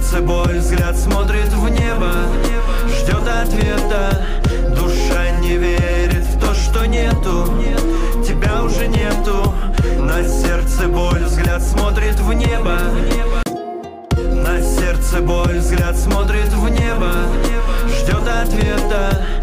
сердце боль, взгляд смотрит в небо, ждет ответа. Душа не верит в то, что нету, тебя уже нету. На сердце боль, взгляд смотрит в небо. На сердце боль, взгляд смотрит в небо, ждет ответа.